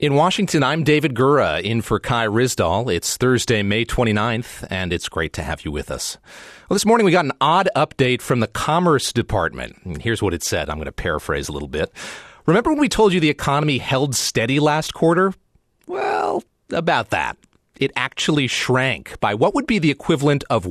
In Washington, I'm David Gura, in for Kai Ryssdal. It's Thursday, May 29th, and it's great to have you with us. Well, this morning we got an odd update from the Commerce Department. And here's what it said. I'm going to paraphrase a little bit. Remember when we told you the economy held steady last quarter? Well, about that. It actually shrank by what would be the equivalent of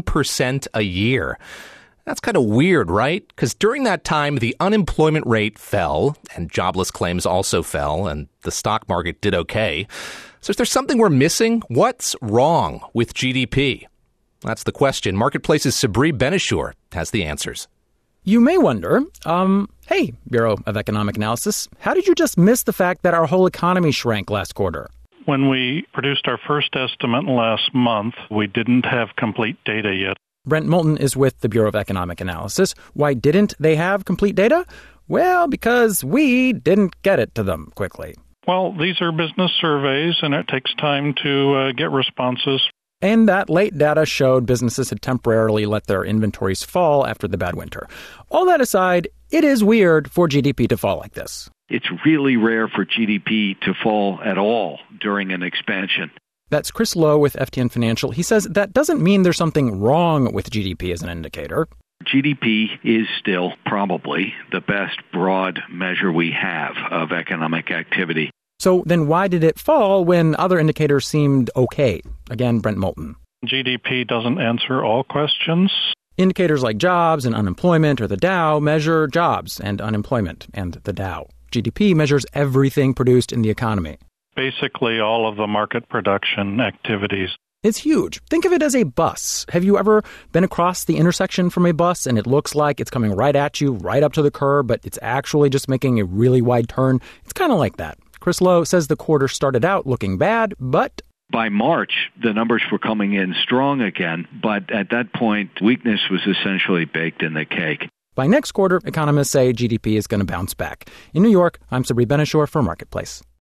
1% a year. That's kind of weird, right? Because during that time, the unemployment rate fell, and jobless claims also fell, and the stock market did okay. So is there something we're missing? What's wrong with GDP? That's the question. Marketplace's Sabri Ben-Achour has the answers. You may wonder, hey, Bureau of Economic Analysis, how did you just miss the fact that our whole economy shrank last quarter? When we produced our first estimate last month, we didn't have complete data yet. Brent Moulton is with the Bureau of Economic Analysis. Why didn't they have complete data? Well, because we didn't get it to them quickly. Well, these are business surveys, and it takes time to get responses. And that late data showed businesses had temporarily let their inventories fall after the bad winter. All that aside, it is weird for GDP to fall like this. It's really rare for GDP to fall at all during an expansion. That's Chris Lowe with FTN Financial. He says that doesn't mean there's something wrong with GDP as an indicator. GDP is still probably the best broad measure we have of economic activity. So then why did it fall when other indicators seemed okay? Again, Brent Moulton. GDP doesn't answer all questions. Indicators like jobs and unemployment or the Dow measure jobs and unemployment and the Dow. GDP measures everything produced in the economy. Basically all of the market production activities. It's huge. Think of it as a bus. Have you ever been across the intersection from a bus and it looks like it's coming right at you, right up to the curb, but it's actually just making a really wide turn? It's kind of like that. Chris Lowe says the quarter started out looking bad, but by March, the numbers were coming in strong again, but at that point, weakness was essentially baked in the cake. By next quarter, economists say GDP is going to bounce back. In New York, I'm Sabri Ben-Achour for Marketplace.